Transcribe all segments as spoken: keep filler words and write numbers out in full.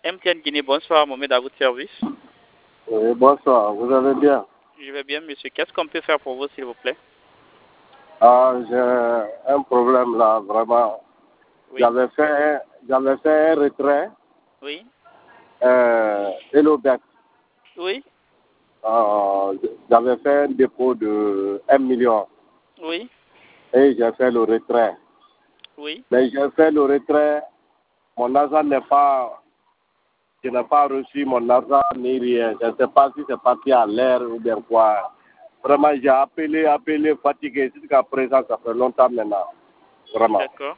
M T N Guinée, bonsoir, Mohamed, à votre service. Oui, bonsoir, vous allez bien? Je vais bien, monsieur. Qu'est-ce qu'on peut faire pour vous, s'il vous plaît? Ah, j'ai un problème là, vraiment. Oui. J'avais fait, j'avais fait un retrait. Oui. Euh, Hello-Bet. Oui. Euh, j'avais fait un dépôt de un million. Oui. Et j'ai fait le retrait. Oui. Mais j'ai fait le retrait. Mon argent n'est pas... Je n'ai pas reçu mon argent ni rien. Je ne sais pas si c'est parti à l'air ou bien quoi. Vraiment, j'ai appelé, appelé, fatigué. Jusqu'à présent, ça fait longtemps maintenant. Vraiment. D'accord.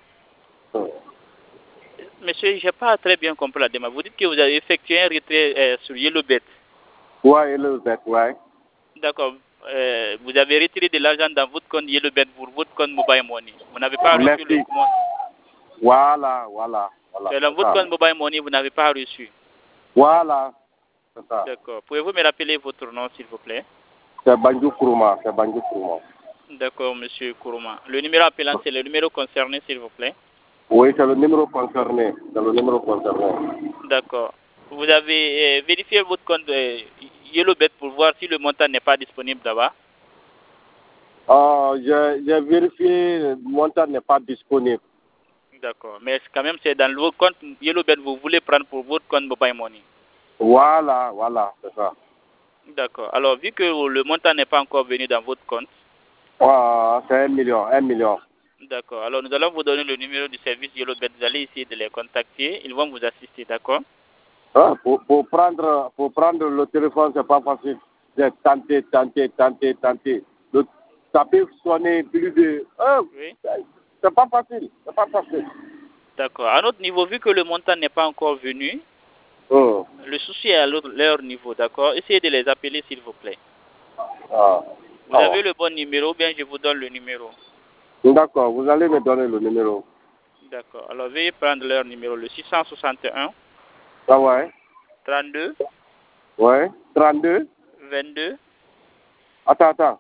Monsieur, je n'ai pas très bien compris la démarche. Vous dites que vous avez effectué un retrait euh, sur YellowBet. Oui, YellowBet, oui. D'accord. Euh, vous avez retiré de l'argent dans votre compte YellowBet pour votre compte Mobile Money. Vous n'avez pas reçu Merci. le commande. Voilà, voilà, voilà. C'est dans votre compte Mobile Money, vous n'avez pas reçu. Voilà, c'est ça. D'accord. Pouvez-vous me rappeler votre nom, s'il vous plaît? C'est Banjou Kourouma, c'est Banjou Kourouma. D'accord, monsieur Kourouma. Le numéro appelant, c'est le numéro concerné, s'il vous plaît? Oui, c'est le numéro concerné. C'est le numéro concerné. D'accord. Vous avez euh, vérifié votre compte euh, YellowBet pour voir si le montant n'est pas disponible là-bas? Oh, j'ai vérifié, le montant n'est pas disponible. D'accord. Mais quand même, c'est dans le compte YellowBet vous voulez prendre pour votre compte Mobile Money. Voilà, voilà, c'est ça. D'accord. Alors, vu que le montant n'est pas encore venu dans votre compte. Oh, c'est un million, un million. D'accord. Alors, nous allons vous donner le numéro du service YellowBet. Vous allez essayer de les contacter. Ils vont vous assister, d'accord? Ah, pour, pour, prendre, pour prendre le téléphone, c'est pas facile. J'ai tenté, tenté, tenté, tenté. Le, ça peut sonner plus de... Ah, Oui. c'est pas facile, c'est pas facile. D'accord. À notre niveau, vu que le montant n'est pas encore venu, oh. le souci est à leur niveau, d'accord? Essayez de les appeler, s'il vous plaît. Ah. Vous Ah. avez le bon numéro ou bien je vous donne le numéro? D'accord, vous allez me donner le numéro. D'accord. Alors, veuillez prendre leur numéro, le six cent soixante et un. Ah ouais. trente-deux. Ouais. trente-deux. vingt-deux. Attends, attends.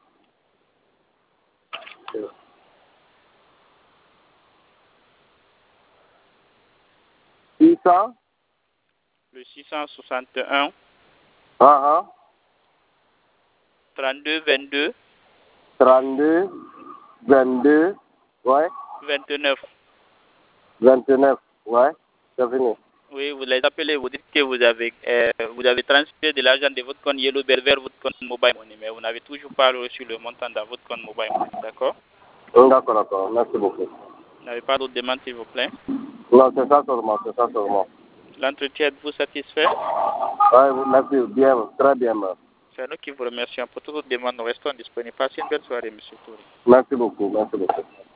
six cents. Le six cent soixante et un. Ah ah. trente-deux, vingt-deux. trente-deux, vingt-deux. Ouais. vingt-neuf. vingt-neuf. Ouais. C'est fini. Oui, vous les appelez, vous dites que vous avez, euh, vous avez transféré de l'argent de votre compte YellowBet vers votre compte Mobile Money, mais vous n'avez toujours pas reçu le montant dans votre compte Mobile Money, d'accord? D'accord, d'accord. Merci beaucoup. Vous n'avez pas d'autres demandes, s'il vous plaît? Non, c'est ça seulement, c'est ça seulement. L'entretien, êtes-vous satisfait? Oui, merci. Bien, très bien. C'est nous qui vous remercions. Pour toute autre demande, nous restons disponibles. Passez une belle soirée, monsieur Touré. Merci beaucoup, merci beaucoup.